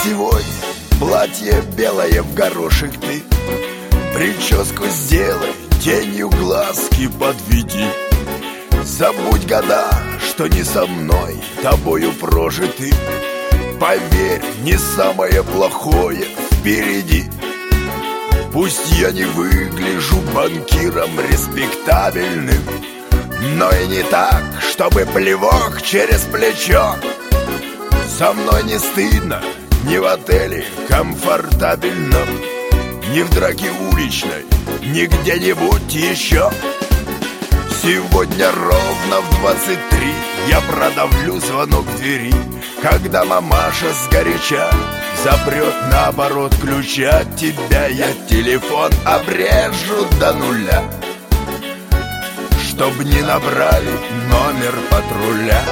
сегодня платье белое в горошек ты. Прическу сделай, тенью глазки подведи. Забудь года, что не со мной, тобою прожиты. Поверь, не самое плохое впереди. Пусть я не выгляжу банкиром респектабельным, но и не так, чтобы плевок через плечо. Со мной не стыдно ни в отеле комфортабельном, ни в драке уличной, ни где-нибудь еще. Сегодня ровно в 23 я продавлю звонок в двери, когда мамаша сгоряча запрет наоборот ключа. Тебя я телефон обрежу до нуля, чтоб не набрали номер патруля.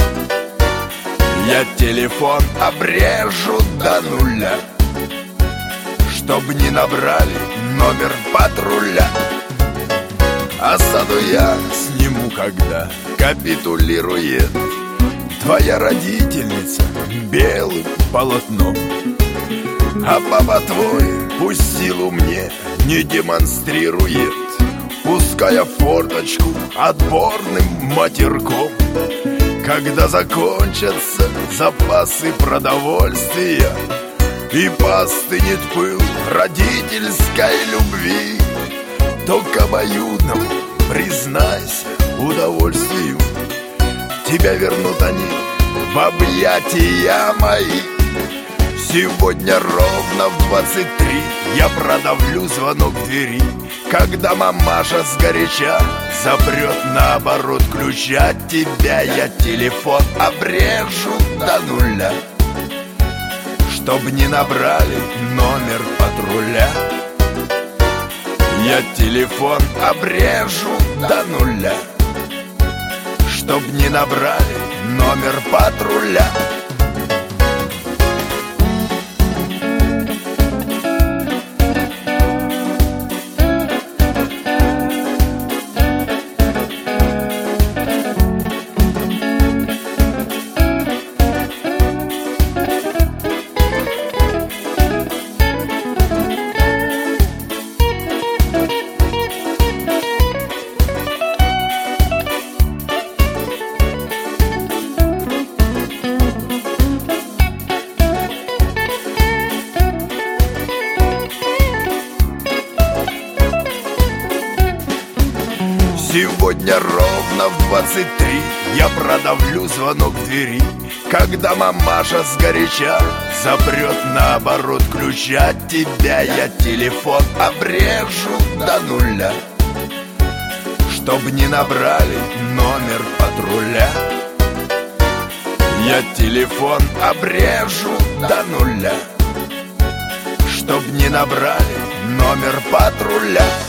Я телефон обрежу до нуля, чтоб не набрали номер патруля. Осаду я сниму, когда капитулирует твоя родительница белым полотном. А папа твой пусть силу мне не демонстрирует, пуская форточку отборным матерком. Когда закончатся запасы продовольствия и постынет пыл родительской любви, то к обоюдному, признайся, удовольствию тебя вернут они в объятия мои. Сегодня ровно в 23 я продавлю звонок в двери, когда мамаша сгоряча запрет наоборот ключа. Тебя я телефон обрежу до нуля, чтоб не набрали номер патруля. Я телефон обрежу до нуля, чтоб не набрали номер патруля. Сегодня ровно в 23 я продавлю звонок в двери, когда мамаша сгоряча запрет наоборот ключа. Тебя я телефон обрежу до нуля, чтоб не набрали номер патруля. Я телефон обрежу до нуля, чтоб не набрали номер патруля.